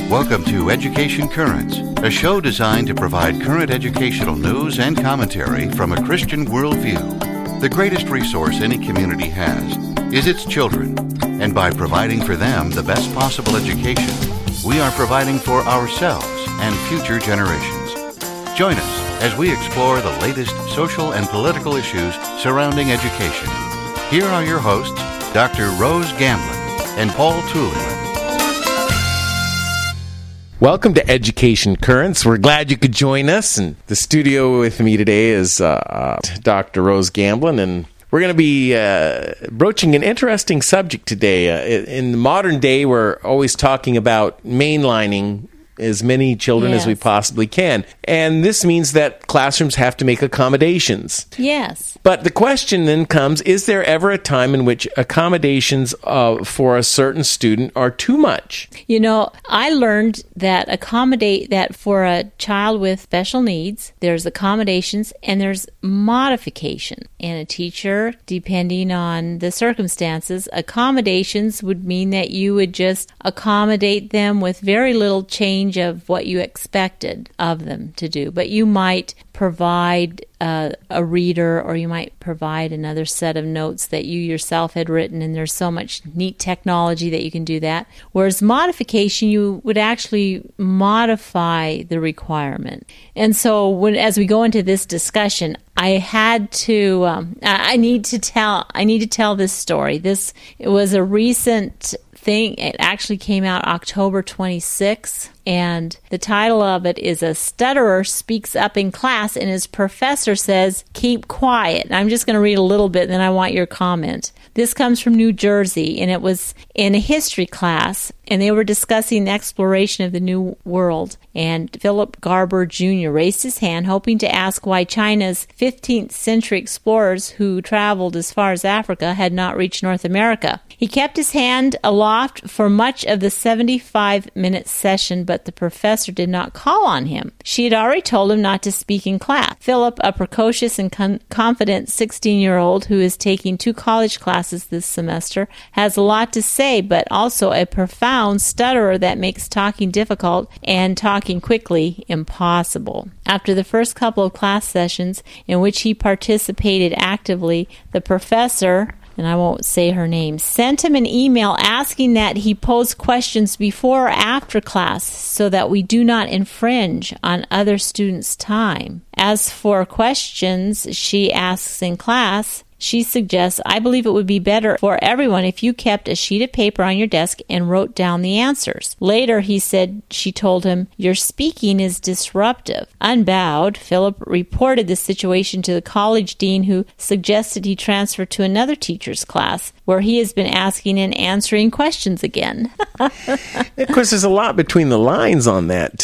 Welcome to Education Currents, a show designed to provide current educational news and commentary from a Christian worldview. The greatest resource any community has is its children, and by providing for them the best possible education, we are providing for ourselves and future generations. Join us as we explore the latest social and political issues surrounding education. Here are your hosts, Dr. Rose Gamblin and Paul Tooley. Welcome to Education Currents. We're glad you could join us. And the studio with me today is Dr. Rose Gamblin, and we're going to be broaching an interesting subject today. In the modern day, we're always talking about mainlining as many children as we possibly can. And this means that classrooms have to make accommodations. Yes. But the question then comes, is there ever a time in which accommodations for a certain student are too much? You know, I learned that for a child with special needs, there's accommodations and there's modification. And a teacher, depending on the circumstances, accommodations would mean that you would just accommodate them with very little change of what you expected of them to do. But you might provide a reader, or you might provide another set of notes that you yourself had written, and there's so much neat technology that you can do that. Whereas modification, you would actually modify the requirement. And so as we go into this discussion, I had to I need to tell this story. It was a recent thing. It actually came out October 26th, and the title of it is "A Stutterer Speaks Up in Class and His Professor Says, Keep Quiet." And I'm just going to read a little bit, and then I want your comment. This comes from New Jersey, and it was in a history class, and they were discussing the exploration of the New World. And Philip Garber Jr. raised his hand, hoping to ask why China's 15th century explorers who traveled as far as Africa had not reached North America. He kept his hand aloft for much of the 75-minute session, but the professor did not call on him. She had already told him not to speak in class. Philip, a precocious and confident 16-year-old who is taking 2 college classes this semester, has a lot to say, but also a profound stutterer that makes talking difficult and talking quickly impossible. After the first couple of class sessions in which he participated actively, the professor, and I won't say her name, sent him an email asking that he pose questions before or after class so that we do not infringe on other students' time. As for questions she asks in class, she suggests, "I believe it would be better for everyone if you kept a sheet of paper on your desk and wrote down the answers." Later, she told him, "Your speaking is disruptive." Unbowed, Philip reported the situation to the college dean, who suggested he transfer to another teacher's class, where he has been asking and answering questions again. Of course, there's a lot between the lines on that.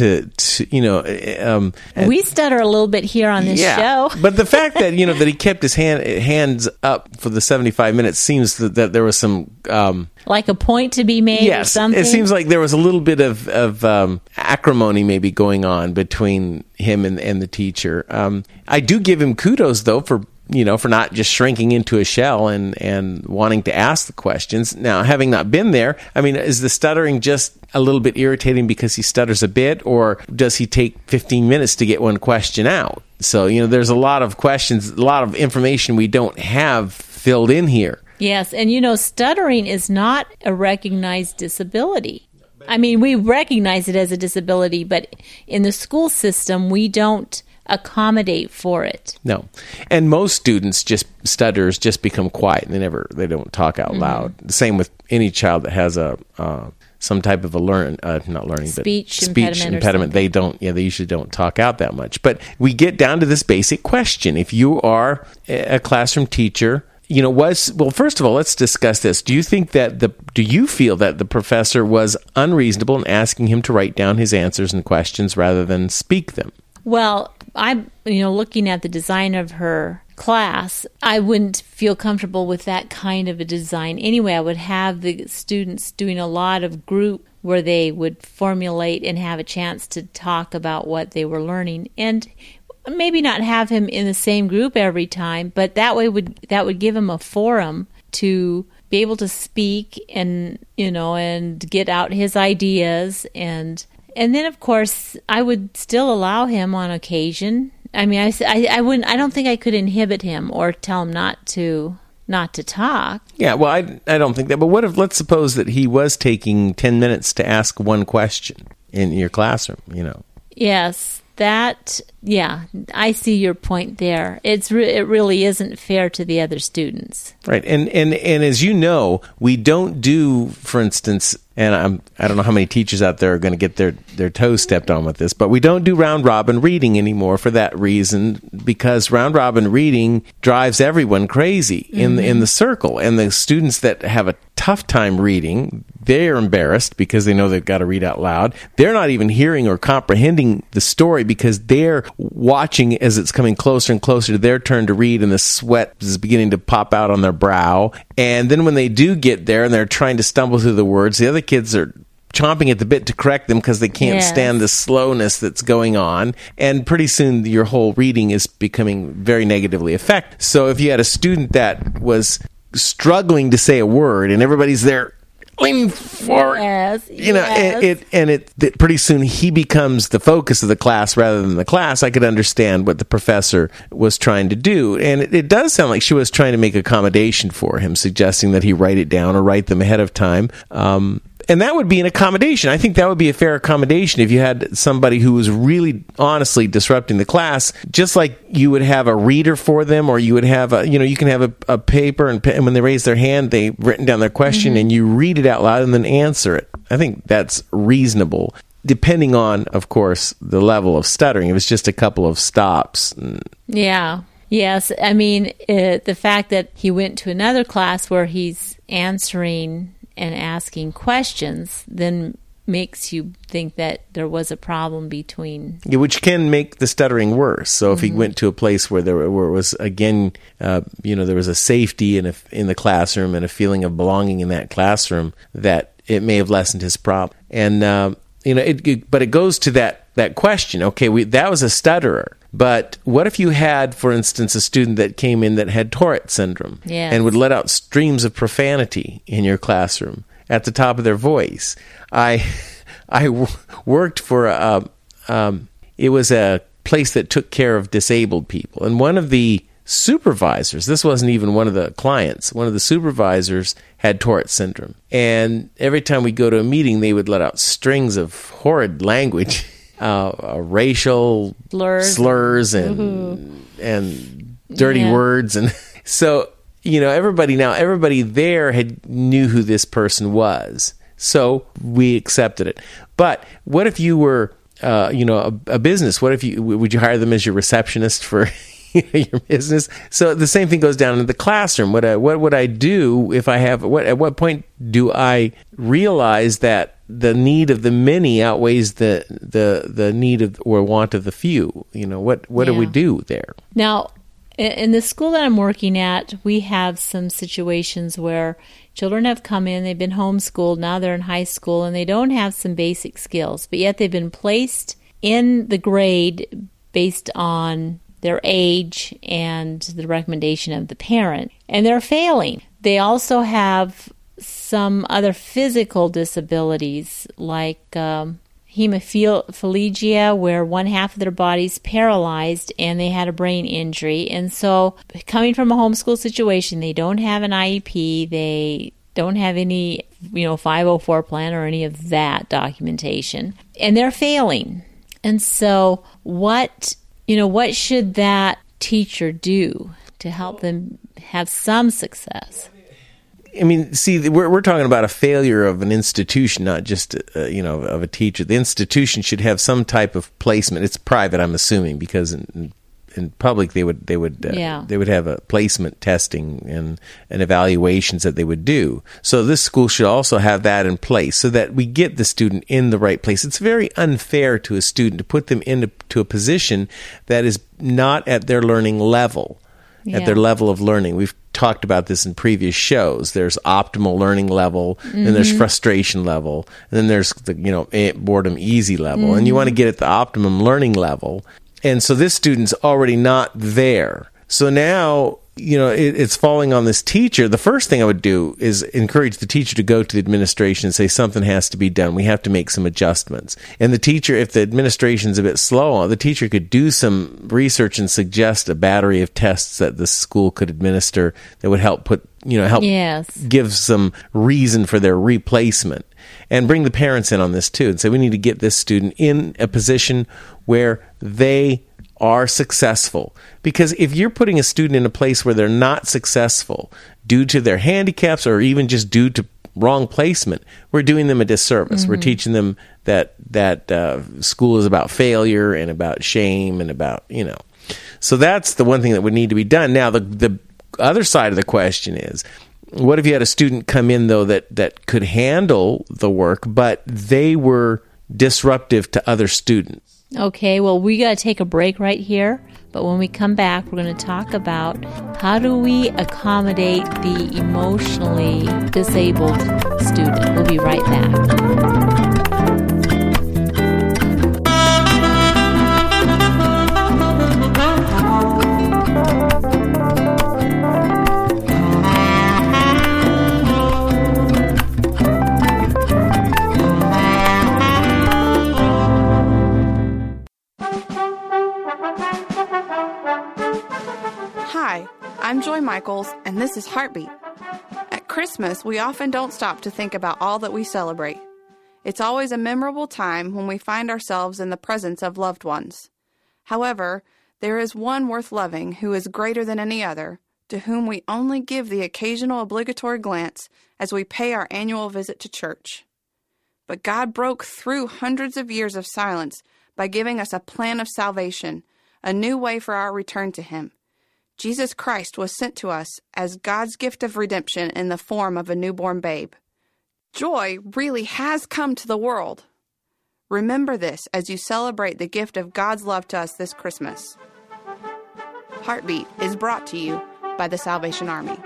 We stutter a little bit here on this show. But the fact that that he kept his hands up for the 75 minutes seems that there was some like a point to be made or something. It seems like there was a little bit of acrimony maybe going on between him and the teacher. I do give him kudos, though, for not just shrinking into a shell and wanting to ask the questions. Now, having not been there, is the stuttering just a little bit irritating because he stutters a bit, or does he take 15 minutes to get one question out? So, there's a lot of questions, a lot of information we don't have filled in here. Yes, and stuttering is not a recognized disability. We recognize it as a disability, but in the school system, we don't accommodate for it. No. And most students stutterers just become quiet and they don't talk out loud. The same with any child that has some type of a speech impediment. They usually don't talk out that much. But we get down to this basic question. If you are a classroom teacher, first of all, let's discuss this. Do you feel that the professor was unreasonable in asking him to write down his answers and questions rather than speak them? Well, I'm, looking at the design of her class, I wouldn't feel comfortable with that kind of a design. Anyway, I would have the students doing a lot of group where they would formulate and have a chance to talk about what they were learning. And maybe not have him in the same group every time, but that would give him a forum to be able to speak and, and get out his ideas. And then, of course, I would still allow him on occasion. I mean, I don't think I could inhibit him or tell him not to talk. Yeah, well, I don't think that. But what if, let's suppose that he was taking 10 minutes to ask one question in your classroom, Yes, I see your point there. It really isn't fair to the other students. Right. And as you know, we don't do, for instance, and I don't know how many teachers out there are going to get their toes stepped on with this, but we don't do round robin reading anymore for that reason, because round robin reading drives everyone crazy in the circle. And the students that have a tough time reading, they're embarrassed because they know they've got to read out loud. They're not even hearing or comprehending the story because they're watching as it's coming closer and closer to their turn to read, and the sweat is beginning to pop out on their brow. And then when they do get there and they're trying to stumble through the words, the other kids are chomping at the bit to correct them because they can't stand the slowness that's going on. And pretty soon your whole reading is becoming very negatively affected. So if you had a student that was struggling to say a word and everybody's there leaning forward, pretty soon he becomes the focus of the class rather than the class. I could understand what the professor was trying to do. And it does sound like she was trying to make accommodation for him, suggesting that he write it down or write them ahead of time. And that would be an accommodation. I think that would be a fair accommodation if you had somebody who was really honestly disrupting the class, just like you would have a reader for them, or you would have you can have a paper and when they raise their hand, they've written down their question and you read it out loud and then answer it. I think that's reasonable, depending on, of course, the level of stuttering. If it's just a couple of stops. Yeah. Yes. I mean, the fact that he went to another class where he's answering and asking questions then makes you think that there was a problem between... Yeah, which can make the stuttering worse. So if he went to a place where it was, again, there was a safety in the classroom and a feeling of belonging in that classroom, that it may have lessened his problem. And, but it goes to that question. Okay, that was a stutterer. But what if you had, for instance, a student that came in that had Tourette syndrome and would let out streams of profanity in your classroom at the top of their voice? I worked for it was a place that took care of disabled people, and one of the supervisors, this wasn't even one of the clients, one of the supervisors had Tourette syndrome, and every time we go to a meeting, they would let out strings of horrid language. Racial slurs and dirty words. And so, everybody there knew who this person was. So we accepted it. But what if you were, a business? What if would you hire them as your receptionist for your business? So the same thing goes down into the classroom. What would I do if I have, at what point do I realize that the need of the many outweighs the need of or want of the few? What do we do there? Now, in the school that I'm working at, we have some situations where children have come in, they've been homeschooled, now they're in high school, and they don't have some basic skills, but yet they've been placed in the grade based on their age and the recommendation of the parent, and they're failing. They also have some other physical disabilities like hemiplegia, where one half of their body's paralyzed and they had a brain injury. And so coming from a homeschool situation, they don't have an IEP, they don't have any 504 plan or any of that documentation, and they're failing. And so what should that teacher do to help them have some success? I mean, see, we're talking about a failure of an institution, not just of a teacher. The institution should have some type of placement. It's private, I'm assuming, because in public they would have a placement testing and evaluations that they would do. So this school should also have that in place so that we get the student in the right place. It's very unfair to a student to put them into a position that is not at their learning level. At their level of learning. We've talked about this in previous shows. There's optimal learning level, then there's frustration level, and then there's the boredom easy level. And you want to get at the optimum learning level. And so this student's already not there. So now it's falling on this teacher. The first thing I would do is encourage the teacher to go to the administration and say something has to be done. We have to make some adjustments. And the teacher, if the administration's a bit slow, the teacher could do some research and suggest a battery of tests that the school could administer that would help give some reason for their replacement. And bring the parents in on this too and say we need to get this student in a position where they are successful. Because if you're putting a student in a place where they're not successful due to their handicaps or even just due to wrong placement, we're doing them a disservice. Mm-hmm. We're teaching them that school is about failure and about shame and about, So that's the one thing that would need to be done. Now, the other side of the question is, what if you had a student come in, though, that could handle the work, but they were disruptive to other students? Okay, well, we got to take a break right here. But when we come back, we're going to talk about how do we accommodate the emotionally disabled student. We'll be right back. I'm Joy Michaels, and this is Heartbeat. At Christmas, we often don't stop to think about all that we celebrate. It's always a memorable time when we find ourselves in the presence of loved ones. However, there is one worth loving who is greater than any other, to whom we only give the occasional obligatory glance as we pay our annual visit to church. But God broke through hundreds of years of silence by giving us a plan of salvation, a new way for our return to Him. Jesus Christ was sent to us as God's gift of redemption in the form of a newborn babe. Joy really has come to the world. Remember this as you celebrate the gift of God's love to us this Christmas. Heartbeat is brought to you by the Salvation Army.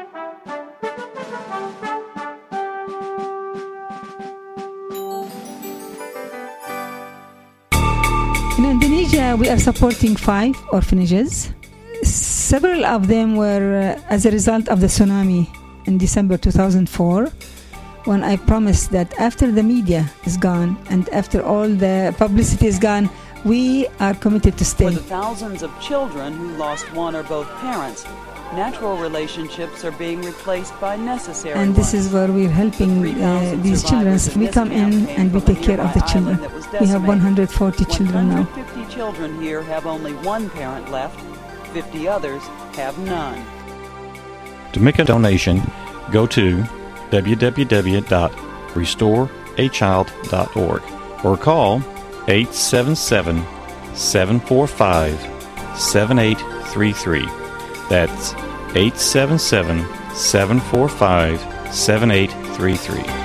In Indonesia, we are supporting 5 orphanages. Several of them were as a result of the tsunami in December 2004, when I promised that after the media is gone and after all the publicity is gone, we are committed to stay. For the thousands of children who lost one or both parents, natural relationships are being replaced by necessary and this is where we're helping these children. We come in and we take care of the children. We have 140 children now. 150 children here have only one parent left. 50 others have none. To make a donation, go to www.restoreachild.org or call 877-745-7833. That's 877-745-7833.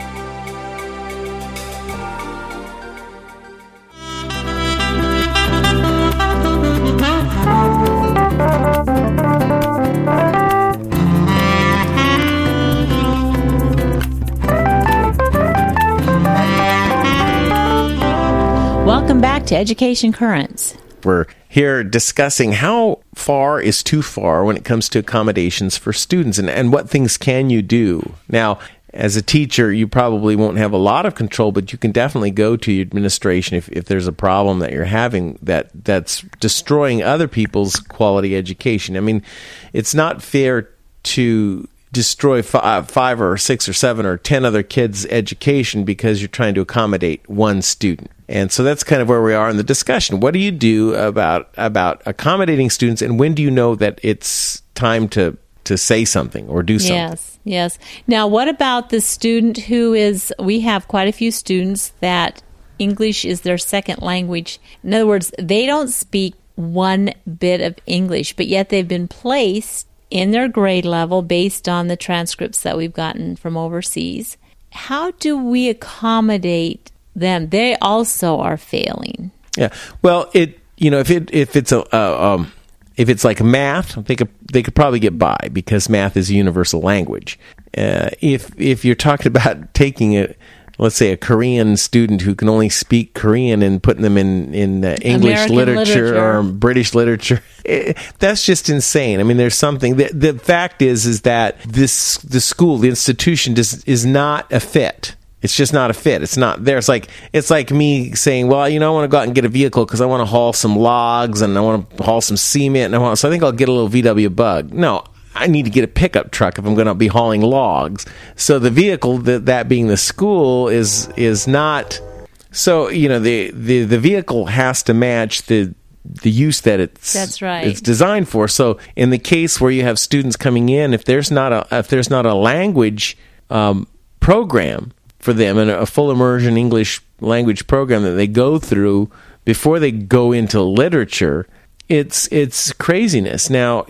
Welcome back to Education Currents. We're here discussing how far is too far when it comes to accommodations for students and what things can you do. Now, as a teacher, you probably won't have a lot of control, but you can definitely go to your administration if there's a problem that you're having that's destroying other people's quality education. I mean, it's not fair to destroy 5 or 6 or 7 or 10 other kids' education because you're trying to accommodate one student. And so that's kind of where we are in the discussion. What do you do about accommodating students, and when do you know that it's time to say something or do something? Yes. Now, what about the student we have quite a few students that English is their second language. In other words, they don't speak one bit of English, but yet they've been placed in their grade level based on the transcripts that we've gotten from overseas. How do we accommodate them? They also are failing. Yeah. Well, if it's like math, they could probably get by because math is a universal language. If you're talking about taking let's say, a Korean student who can only speak Korean and putting them in English American literature or British literature. That's just insane. I mean, there's something. The fact is that the school, the institution, is not a fit. It's just not a fit. It's not there. It's like me saying, well, I want to go out and get a vehicle because I want to haul some logs and I want to haul some cement. So I think I'll get a little VW Bug. No, I need to get a pickup truck if I'm going to be hauling logs. So the vehicle, that being the school, is not. So the vehicle has to match the use that it's designed for. So in the case where you have students coming in, if there's not a language program for them and a full immersion English language program that they go through before they go into literature, it's craziness. Now,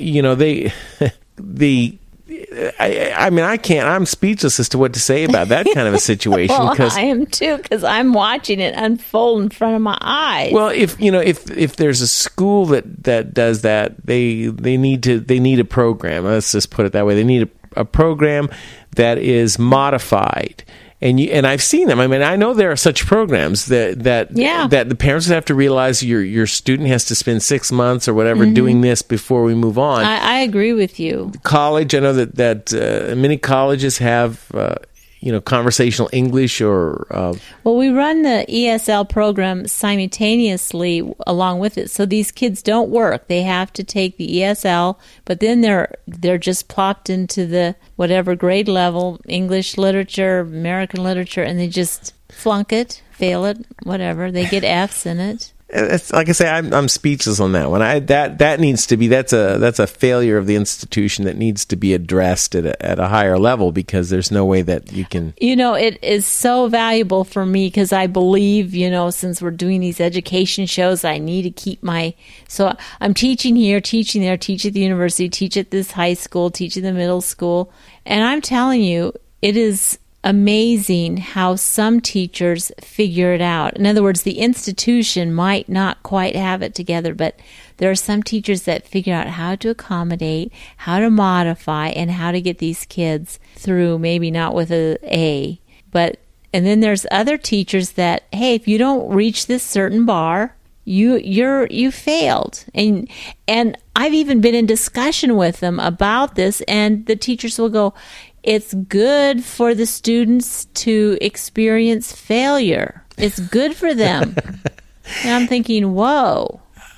I'm speechless as to what to say about that kind of a situation. Well, I am too, because I'm watching it unfold in front of my eyes. Well, if there's a school that does that, they need a program. Let's just put it that way. They need a program that is modified. And I've seen them. I mean, I know there are such programs that the parents have to realize your student has to spend 6 months or whatever doing this before we move on. I agree with you. College, I know that many colleges have conversational English or. Well, we run the ESL program simultaneously along with it, so these kids don't work. They have to take the ESL, but then they're just plopped into the whatever grade level, English literature, American literature, and they just flunk it, fail it, whatever. They get Fs in it. It's, like I say, I'm speechless on that one. That needs to be that's a failure of the institution that needs to be addressed at a higher level, because there's no way that you can. It is so valuable for me because I believe, since we're doing these education shows, I need to keep so I'm teaching here, teaching there, teach at the university, teach at this high school, teach at the middle school, and I'm telling you, it is amazing how some teachers figure it out. In other words, the institution might not quite have it together, but there are some teachers that figure out how to accommodate, how to modify, and how to get these kids through, maybe not with an A. And then there's other teachers that, hey, if you don't reach this certain bar, you failed. And I've even been in discussion with them about this, and the teachers will go, it's good for the students to experience failure. It's good for them. And I'm thinking, whoa.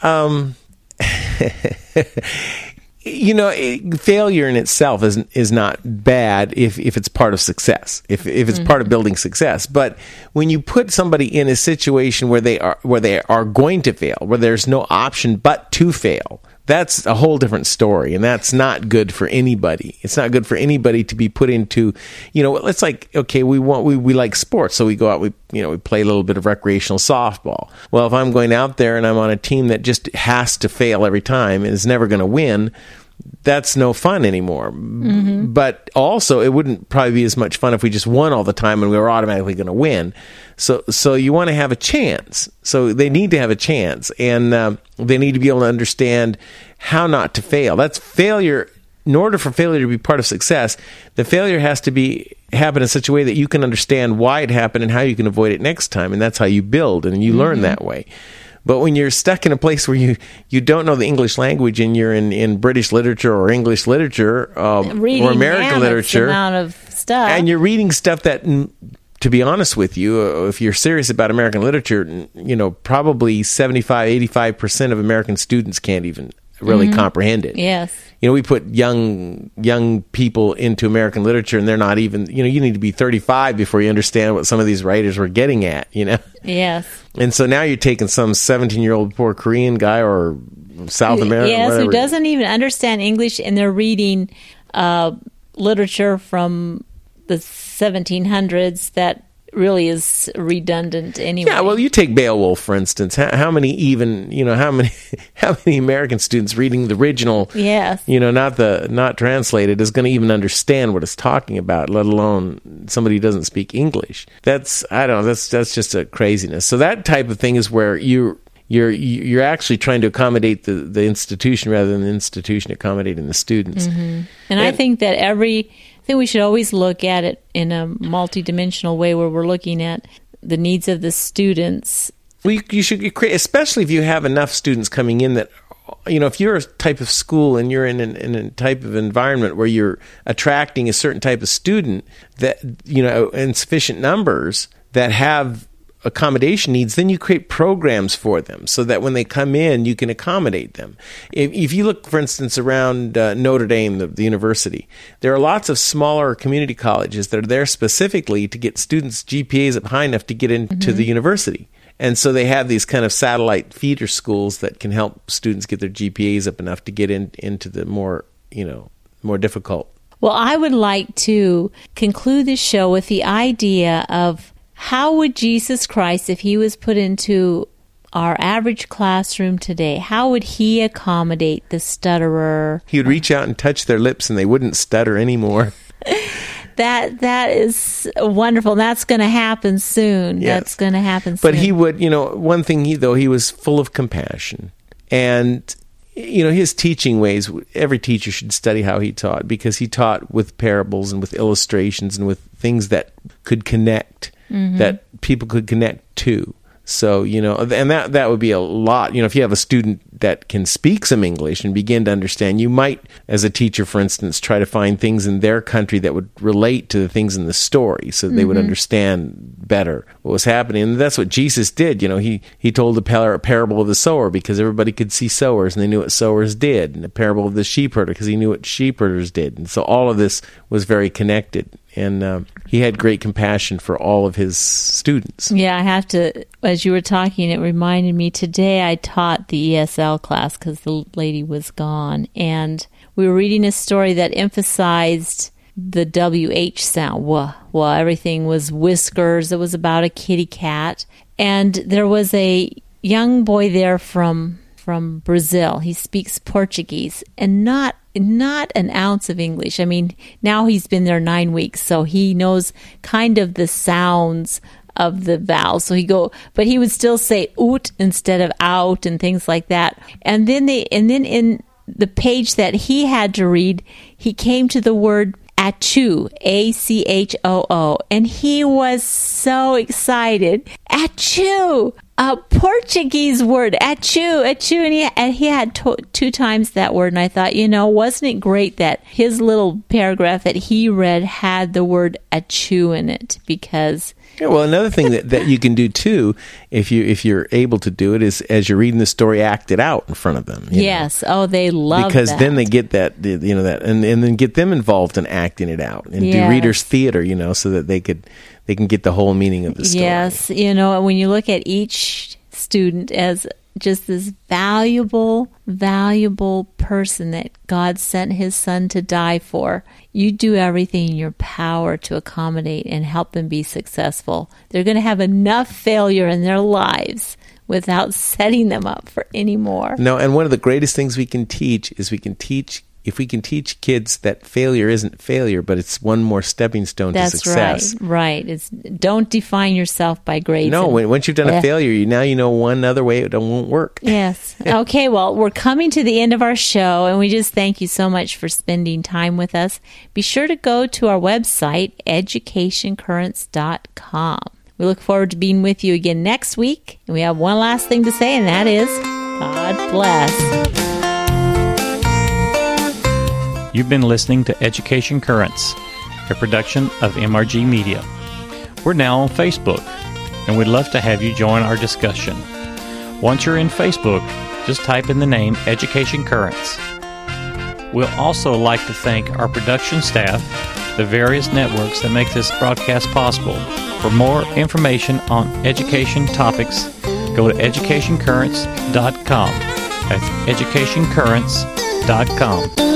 Failure in itself is not bad if it's part of success, if it's part of building success. But when you put somebody in a situation where they are going to fail, where there's no option but to fail, that's a whole different story, and that's not good for anybody. It's not good for anybody to be put into, it's like, okay, we like sports, so we go out, we play a little bit of recreational softball. Well, if I'm going out there and I'm on a team that just has to fail every time and is never going to win, that's no fun anymore. Mm-hmm. But also, it wouldn't probably be as much fun if we just won all the time and we were automatically going to win. So you want to have a chance. So they need to have a chance, and they need to be able to understand how not to fail. That's failure. In order for failure to be part of success, the failure has to happen in such a way that you can understand why it happened and how you can avoid it next time. And that's how you build and you learn that way. But when you're stuck in a place where you don't know the English language and you're in British literature or English literature or American literature, amount of stuff, and you're reading stuff that, to be honest with you, if you're serious about American literature, probably 75% of American students can't even really comprehend it. Yes. We put young people into American literature, and they're not even, you need to be 35 before you understand what some of these writers were getting at, Yes. And so now you're taking some 17-year-old poor Korean guy or South American, yes, whatever, who doesn't even understand English, and they're reading literature from the 1700s that really is redundant anyway. Yeah, well, you take Beowulf, for instance. How many American students reading the original, yes, not translated, is going to even understand what it's talking about, let alone somebody who doesn't speak English? That's just a craziness. So that type of thing is where you're actually trying to accommodate the institution rather than the institution accommodating the students. Mm-hmm. And I think that every think we should always look at it in a multidimensional way where we're looking at the needs of the students. Well, you should create, especially if you have enough students coming in that, if you're a type of school and you're in a type of environment where you're attracting a certain type of student that, in sufficient numbers that have accommodation needs, then you create programs for them so that when they come in, you can accommodate them. If you look, for instance, around Notre Dame, the university, there are lots of smaller community colleges that are there specifically to get students' GPAs up high enough to get into the university. And so they have these kind of satellite feeder schools that can help students get their GPAs up enough to get into the more difficult. Well, I would like to conclude this show with the idea of how would Jesus Christ, if he was put into our average classroom today, how would he accommodate the stutterer? He would reach out and touch their lips and they wouldn't stutter anymore. That is wonderful. That's going to happen soon. Yes. That's going to happen soon. But he would, one thing he was full of compassion. And, his teaching ways, every teacher should study how he taught, because he taught with parables and with illustrations and with things that could connect, that people could connect to. So, and that would be a lot. If you have a student that can speak some English and begin to understand, you might, as a teacher, for instance, try to find things in their country that would relate to the things in the story so that they would understand better what was happening. And that's what Jesus did. He told the parable of the sower because everybody could see sowers and they knew what sowers did, and the parable of the sheepherder because he knew what sheepherders did. And so all of this was very connected. And he had great compassion for all of his students. Yeah, I have to, as you were talking, it reminded me today I taught the ESL class because the lady was gone. And we were reading a story that emphasized the WH sound. Well, everything was whiskers. It was about a kitty cat. And there was a young boy there from Brazil. He speaks Portuguese and not an ounce of English. I mean, now he's been there 9 weeks, so he knows kind of the sounds of the vowels. So but he would still say oot instead of out and things like that. And then in the page that he had to read, he came to the word achoo, A-C-H-O-O, and he was so excited. Achoo! A Portuguese word, achoo, and he had 2 times that word, and I thought, wasn't it great that his little paragraph that he read had the word achoo in it? Because another thing that you can do too, if you're able to do it, is as you're reading the story, act it out in front of them. Yes, they love because that. then they get that, that, and then get them involved in acting it out and do readers' theater, so that they can get the whole meaning of the story. Yes, when you look at each student as just this valuable person that God sent his son to die for, you do everything in your power to accommodate and help them be successful. They're going to have enough failure in their lives without setting them up for any more. No, and one of the greatest things we can teach is if we can teach kids that failure isn't failure, but it's one more stepping stone to success. That's right. Don't define yourself by grades. No, once you've done a failure, now you know one other way it won't work. Yes. Okay, well, we're coming to the end of our show, and we just thank you so much for spending time with us. Be sure to go to our website, educationcurrents.com. We look forward to being with you again next week. And we have one last thing to say, and that is, God bless. You've been listening to Education Currents, a production of MRG Media. We're now on Facebook, and we'd love to have you join our discussion. Once you're in Facebook, just type in the name Education Currents. We'll also like to thank our production staff, the various networks that make this broadcast possible. For more information on education topics, go to educationcurrents.com. That's educationcurrents.com.